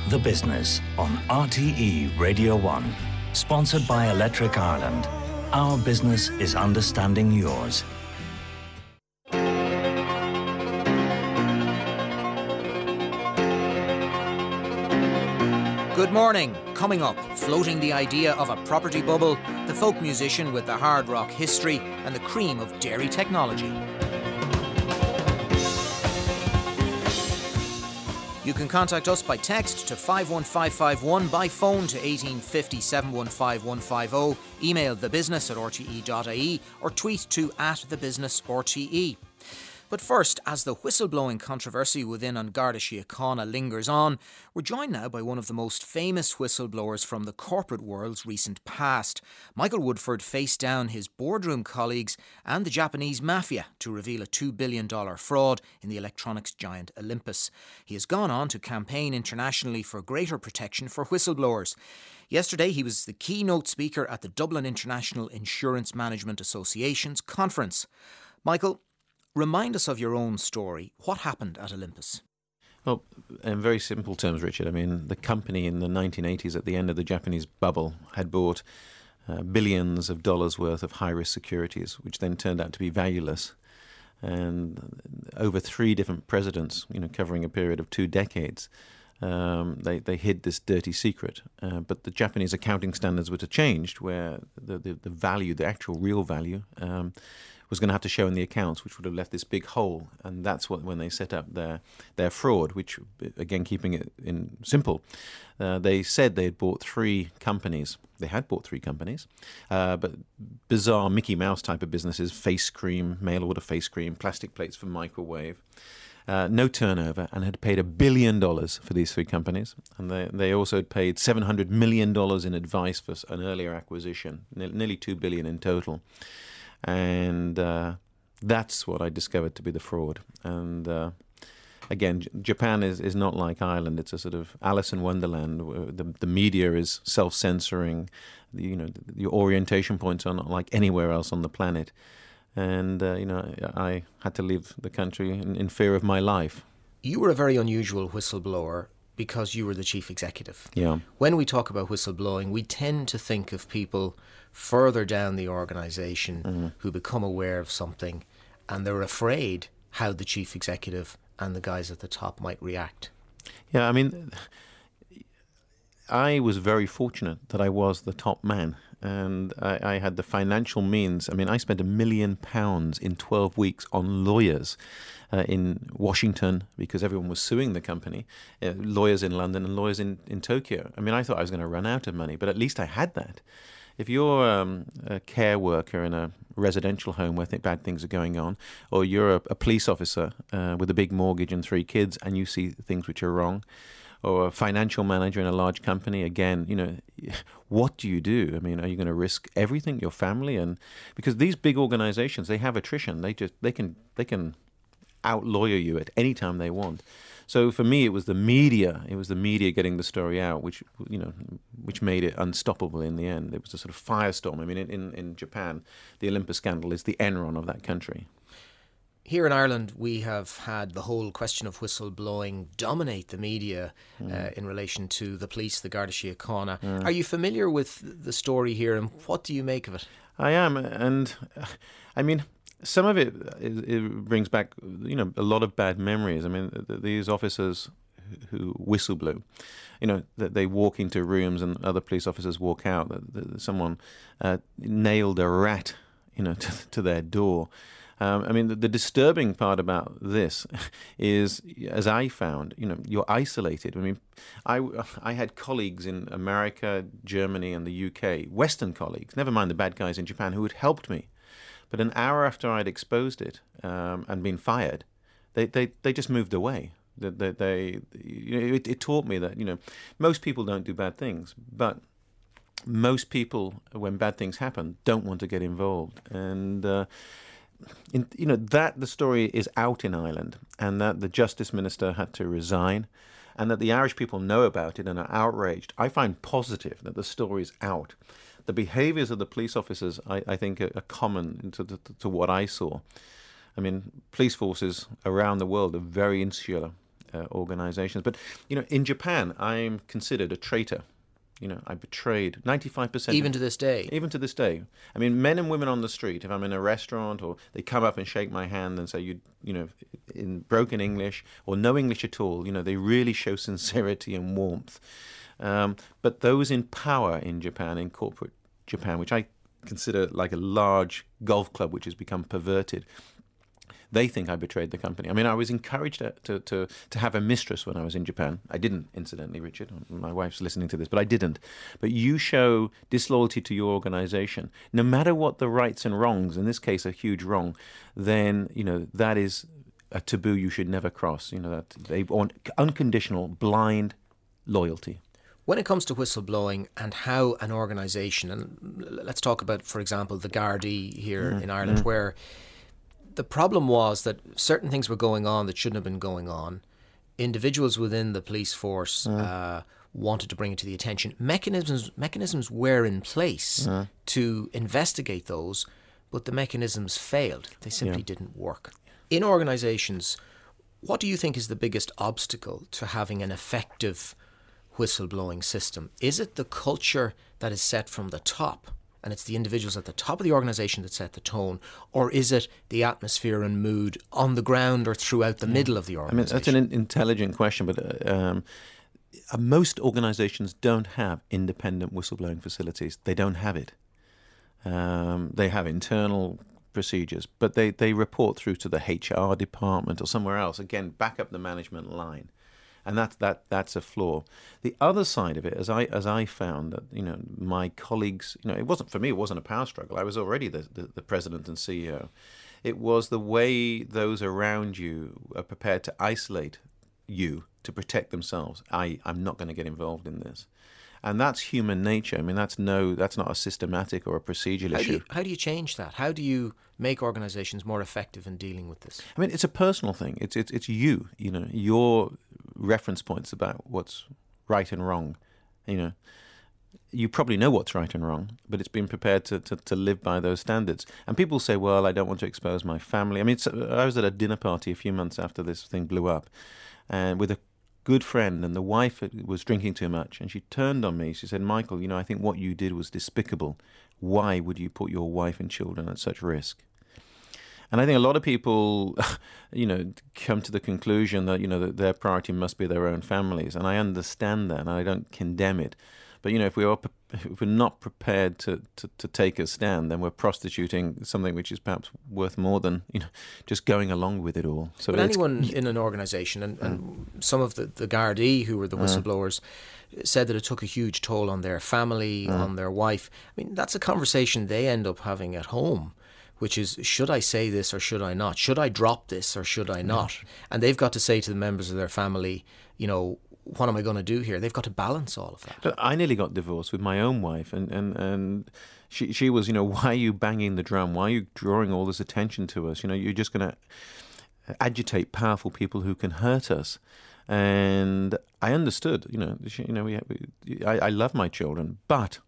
The Business on RTE Radio 1. Sponsored by Electric Ireland. Our business is understanding yours. Good morning. Coming up, floating the idea of a property bubble, the folk musician with the hard rock history and the cream of dairy technology. You can contact us by text to 51551, by phone to 1850 715 150, email thebusiness@rte.ie or tweet to @thebusinessrte. But first, as the whistleblowing controversy within An Garda Síochána lingers on, we're joined now by one of the most famous whistleblowers from the corporate world's recent past. Michael Woodford faced down his boardroom colleagues and the Japanese mafia to reveal a $2 billion fraud in the electronics giant Olympus. He has gone on to campaign internationally for greater protection for whistleblowers. Yesterday, he was the keynote speaker at the Dublin International Insurance Management Association's conference. Michael, remind us of your own story. What happened at Olympus? Well, in very simple terms, Richard, I mean, the company in the 1980s, at the end of the Japanese bubble, had bought billions of dollars worth of high-risk securities, which then turned out to be valueless. And over 3 different presidents, covering a period of 2 decades, they hid this dirty secret. But the Japanese accounting standards were to change, where the value, the actual real value, was going to have to show in the accounts, which would have left this big hole. And that's when they set up their fraud, which, again, keeping it in simple, they said they had bought 3 companies. They had bought 3 companies, but bizarre Mickey Mouse type of businesses, face cream, mail order face cream, plastic plates for microwave, no turnover, and had paid $1 billion for these 3 companies. And they also had paid $700 million in advice for an earlier acquisition, nearly $2 billion in total. And that's what I discovered to be the fraud. And again, Japan is not like Ireland. It's a sort of Alice in Wonderland. The media is self-censoring. Your orientation points are not like anywhere else on the planet. And I had to leave the country in fear of my life. You were a very unusual whistleblower because you were the chief executive. Yeah. When we talk about whistleblowing, we tend to think of people further down the organisation who become aware of something and they're afraid how the chief executive and the guys at the top might react. Yeah, I mean, I was very fortunate that I was the top man. And I had the financial means. I mean, I spent £1 million in 12 weeks on lawyers in Washington because everyone was suing the company, lawyers in London and lawyers in Tokyo. I mean, I thought I was going to run out of money, but at least I had that. If you're a care worker in a residential home where bad things are going on, or you're a police officer with a big mortgage and 3 kids and you see things which are wrong, or a financial manager in a large company, again, what do you do? I mean, are you going to risk everything, your family? And because these big organizations, they have attrition. They can out-lawyer you at any time they want. So for me, it was the media. It was the media getting the story out, which made it unstoppable in the end. It was a sort of firestorm. I mean, in Japan, the Olympus scandal is the Enron of that country. Here in Ireland, we have had the whole question of whistleblowing dominate the media in relation to the police, the Garda Síochána. Are you familiar with the story here, and what do you make of it? I am, and I mean, some of it brings back, a lot of bad memories. I mean, these officers who whistleblew, that they walk into rooms and other police officers walk out. Someone nailed a rat, to their door. I mean, the disturbing part about this is, as I found, you're isolated. I mean, I had colleagues in America, Germany, and the UK, Western colleagues, never mind the bad guys in Japan, who had helped me. But an hour after I'd exposed it and been fired, they just moved away. It taught me that, most people don't do bad things, but most people, when bad things happen, don't want to get involved. And that the story is out in Ireland, and that the Justice Minister had to resign, and that the Irish people know about it and are outraged. I find positive that the story's out. The behaviours of the police officers, I think, are common to what I saw. I mean, police forces around the world are very insular. organizations. But, in Japan, I'm considered a traitor. I betrayed 95%. Even to this day? Even to this day. I mean, men and women on the street, if I'm in a restaurant or they come up and shake my hand and say, in broken English or no English at all, they really show sincerity and warmth. But those in power in Japan, in corporate Japan, which I consider like a large golf club which has become perverted, they think I betrayed the company. I mean, I was encouraged to have a mistress when I was in Japan. I didn't, incidentally, Richard. My wife's listening to this, but I didn't. But you show disloyalty to your organization, no matter what the rights and wrongs, in this case a huge wrong, then, that is a taboo you should never cross. That they want unconditional, blind loyalty. When it comes to whistleblowing and how an organisation, and let's talk about, for example, the Gardaí here in Ireland, where the problem was that certain things were going on that shouldn't have been going on. Individuals within the police force wanted to bring it to the attention. Mechanisms were in place to investigate those, but the mechanisms failed. They simply didn't work. In organisations, what do you think is the biggest obstacle to having an effective whistleblowing system? Is it the culture that is set from the top, and it's the individuals at the top of the organisation that set the tone, or is it the atmosphere and mood on the ground or throughout the middle of the organisation? That's an intelligent question, but most organisations don't have independent whistleblowing facilities. They don't have it. They have internal procedures, but they report through to the HR department or somewhere else. Again, back up the management line. And that's a flaw. The other side of it, as I found that my colleagues, it wasn't for me. It wasn't a power struggle. I was already the president and CEO. It was the way those around you are prepared to isolate you to protect themselves. I'm not going to get involved in this, and that's human nature. I mean, that's not a systematic or a procedural issue. How do you change that? How do you make organisations more effective in dealing with this? I mean, it's a personal thing. It's you. Your reference points about what's right and wrong. You probably know what's right and wrong, but it's been prepared to live by those standards. And people say, well, I don't want to expose my family. I mean, I was at a dinner party a few months after this thing blew up, and with a good friend, and the wife was drinking too much, and she turned on me. She said, Michael, I think what you did was despicable. Why would you put your wife and children at such risk? And I think a lot of people, come to the conclusion that, that their priority must be their own families. And I understand that, and I don't condemn it. But, if we're not prepared to take a stand, then we're prostituting something which is perhaps worth more than, just going along with it all. So but anyone in an organisation, and some of the Gardaí who were the whistleblowers, said that it took a huge toll on their family, on their wife. I mean, that's a conversation they end up having at home, which is, should I say this or should I not? Should I drop this or should I not? And they've got to say to the members of their family, what am I going to do here? They've got to balance all of that. But I nearly got divorced with my own wife, and she was, why are you banging the drum? Why are you drawing all this attention to us? You're just going to agitate powerful people who can hurt us. And I understood, I love my children, but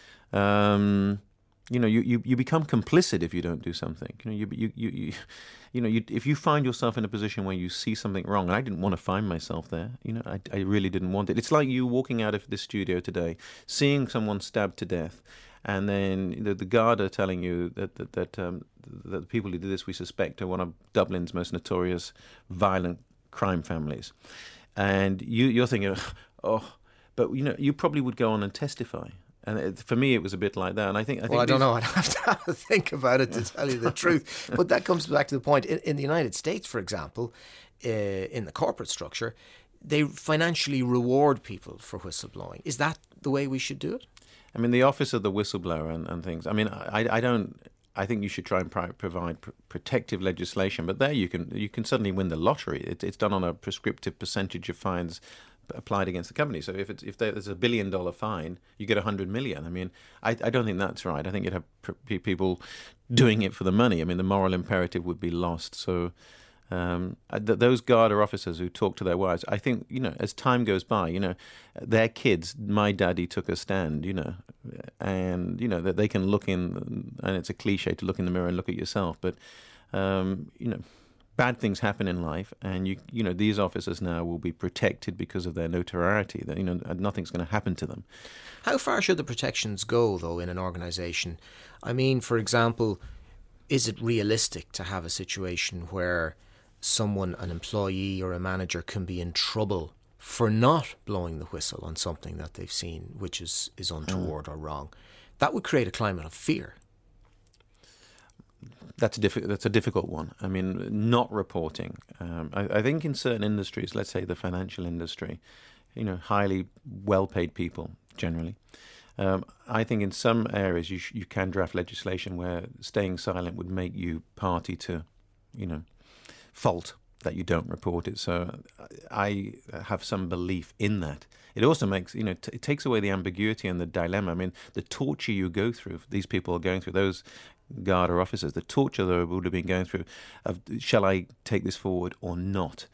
you become complicit if you don't do something. If you find yourself in a position where you see something wrong, and I didn't want to find myself there. I really didn't want it. It's like you walking out of this studio today, seeing someone stabbed to death, and then the Garda telling you that the people who did this we suspect are one of Dublin's most notorious violent crime families, and you're thinking, but you probably would go on and testify. And for me, it was a bit like that. And I think I don't know. I'd have to think about it to tell you the truth. But that comes back to the point. In the United States, for example, in the corporate structure, they financially reward people for whistleblowing. Is that the way we should do it? I mean, the office of the whistleblower and things. I mean, I don't. I think you should try and provide protective legislation. But there you can suddenly win the lottery. It's done on a prescriptive percentage of fines applied against the company. So if there's $1 billion fine, you get 100 million. I mean, I don't think that's right. I think you'd have people doing it for the money. I mean, the moral imperative would be lost. So those Garda officers who talk to their wives, I think, as time goes by, their kids, my daddy took a stand, and, that they can look in, and it's a cliche to look in the mirror and look at yourself, but, bad things happen in life, and you know these officers now will be protected because of their notoriety. That nothing's going to happen to them. How far should the protections go, though, in an organisation? I mean, for example, is it realistic to have a situation where someone, an employee or a manager, can be in trouble for not blowing the whistle on something that they've seen which is untoward or wrong? That would create a climate of fear. That's a difficult one. I mean, not reporting. I think in certain industries, let's say the financial industry, highly well-paid people generally. I think in some areas you can draft legislation where staying silent would make you party to, fault that you don't report it. So I have some belief in that. It also makes, it takes away the ambiguity and the dilemma. I mean, the torture you go through, these people are going through, those Garda officers, the torture they would have been going through of, shall I take this forward or not?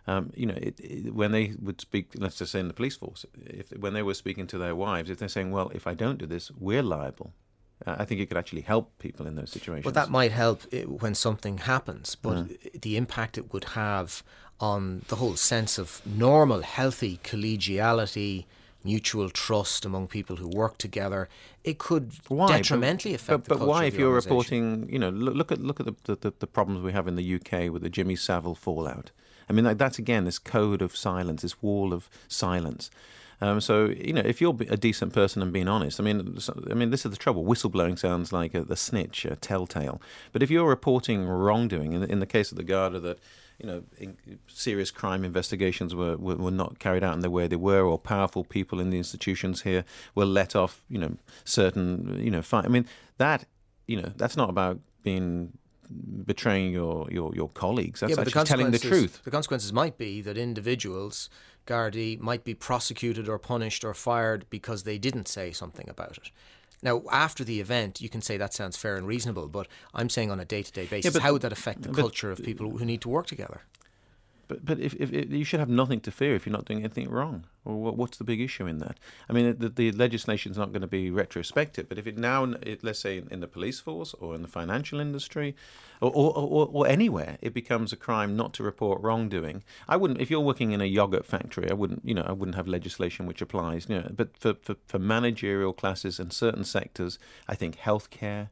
When they would speak, let's just say in the police force, when they were speaking to their wives, if they're saying, well, if I don't do this, we're liable. I think it could actually help people in those situations. Well, that might help when something happens, but the impact it would have on the whole sense of normal, healthy collegiality, mutual trust among people who work together, it could detrimentally affect the culture. But why, of if you're organisation? reporting, look at the problems we have in the UK with the Jimmy Savile fallout. I mean, that's again this code of silence, this wall of silence. So if you're a decent person and being honest, I mean, this is the trouble. Whistleblowing sounds like the snitch, a telltale. But if you're reporting wrongdoing, in the case of the Garda, that serious crime investigations were not carried out in the way they were, or powerful people in the institutions here were let off, certain, fine. I mean, that's not about betraying your colleagues. That's actually telling the truth. The consequences might be that individuals, Gardaí, might be prosecuted or punished or fired because they didn't say something about it. Now, after the event, you can say that sounds fair and reasonable, but I'm saying on a day-to-day basis, how would that affect the culture of people who need to work together? But if you should have nothing to fear if you're not doing anything wrong. Or what's the big issue in that? I mean, the legislation is not going to be retrospective, but if let's say in the police force or in the financial industry or anywhere, it becomes a crime not to report wrongdoing. I wouldn't, if you're working in a yogurt factory, I wouldn't have legislation which applies. But for managerial classes in certain sectors, I think healthcare,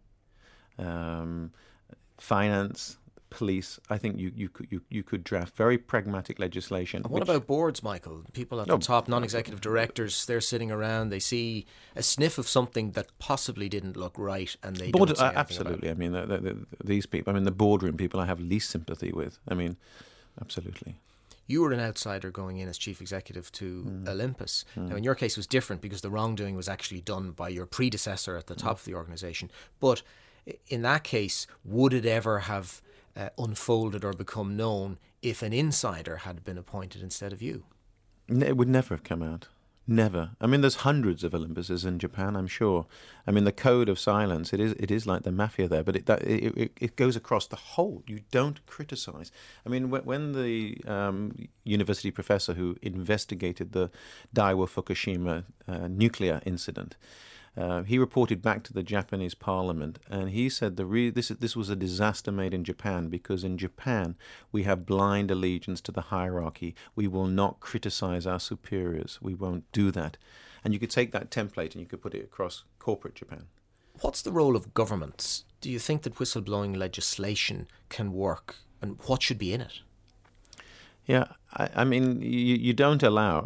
finance, police, I think you could draft very pragmatic legislation. And what about boards, Michael? People at the top, non-executive directors, they're sitting around, they see a sniff of something that possibly didn't look right, and they don't say anything absolutely. about it. I mean, these people, the boardroom people I have least sympathy with. I mean, absolutely. You were an outsider going in as chief executive to Olympus. Now, in your case, it was different because the wrongdoing was actually done by your predecessor at the top of the organisation. But in that case, would it ever have unfolded or become known if an insider had been appointed instead of you? It would never have come out. Never. I mean, there's hundreds of Olympuses in Japan, I'm sure. I mean, the code of silence, it is like the mafia there, but it goes across the whole. You don't criticize. I mean, when the university professor who investigated the Daiwa Fukushima nuclear incident, he reported back to the Japanese parliament, and he said this was a disaster made in Japan because in Japan we have blind allegiance to the hierarchy. We will not criticize our superiors. We won't do that. And you could take that template and you could put it across corporate Japan. What's the role of governments? Do you think that whistleblowing legislation can work, and what should be in it? Yeah, I mean, you don't allow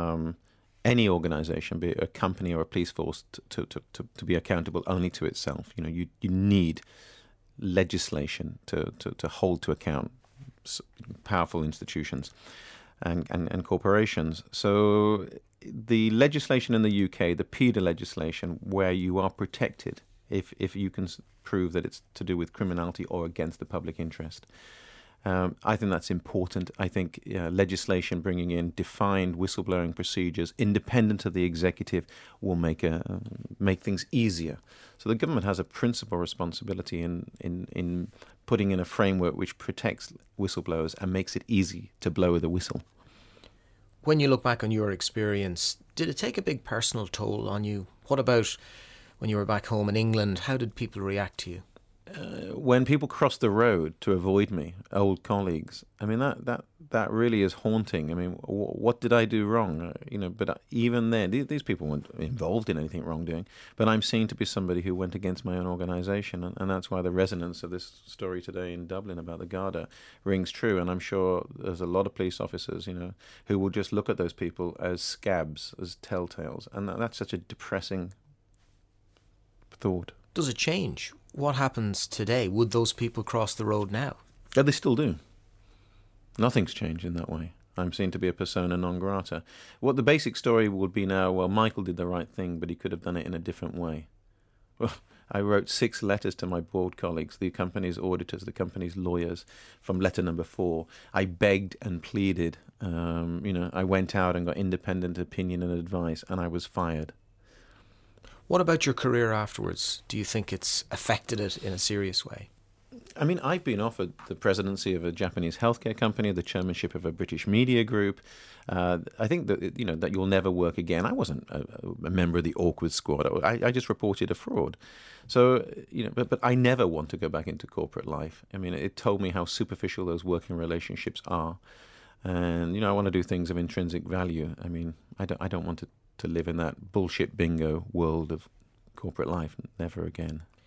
any organisation, be it a company or a police force, to be accountable only to itself. You need legislation to hold to account powerful institutions and corporations. So the legislation in the UK, the PIDA legislation, where you are protected if you can prove that it's to do with criminality or against the public interest. I think that's important. I think legislation bringing in defined whistleblowing procedures, independent of the executive, will make things easier. So the government has a principal responsibility in putting in a framework which protects whistleblowers and makes it easy to blow the whistle. When you look back on your experience, did it take a big personal toll on you? What about when you were back home in England? How did people react to you? when people cross the road to avoid me, old colleagues, I mean, that really is haunting. I mean, what did I do wrong? But even then, these people weren't involved in anything wrongdoing. But I'm seen to be somebody who went against my own organisation, and that's why the resonance of this story today in Dublin about the Garda rings true. And I'm sure there's a lot of police officers, who will just look at those people as scabs, as telltales, and that's such a depressing thought. Does it change? What happens today? Would those people cross the road now? Yeah, they still do. Nothing's changed in that way. I'm seen to be a persona non grata. What the basic story would be now, well, Michael did the right thing, but he could have done it in a different way. Well, I wrote 6 letters to my board colleagues, the company's auditors, the company's lawyers, from letter number 4. I begged and pleaded. I went out and got independent opinion and advice, and I was fired. What about your career afterwards? Do you think it's affected it in a serious way? I mean, I've been offered the presidency of a Japanese healthcare company, the chairmanship of a British media group. I think that that you'll never work again. I wasn't a member of the awkward squad. I just reported a fraud. So but I never want to go back into corporate life. I mean, it told me how superficial those working relationships are, and I want to do things of intrinsic value. I mean, I don't want to live in that bullshit bingo world of corporate life. Never again.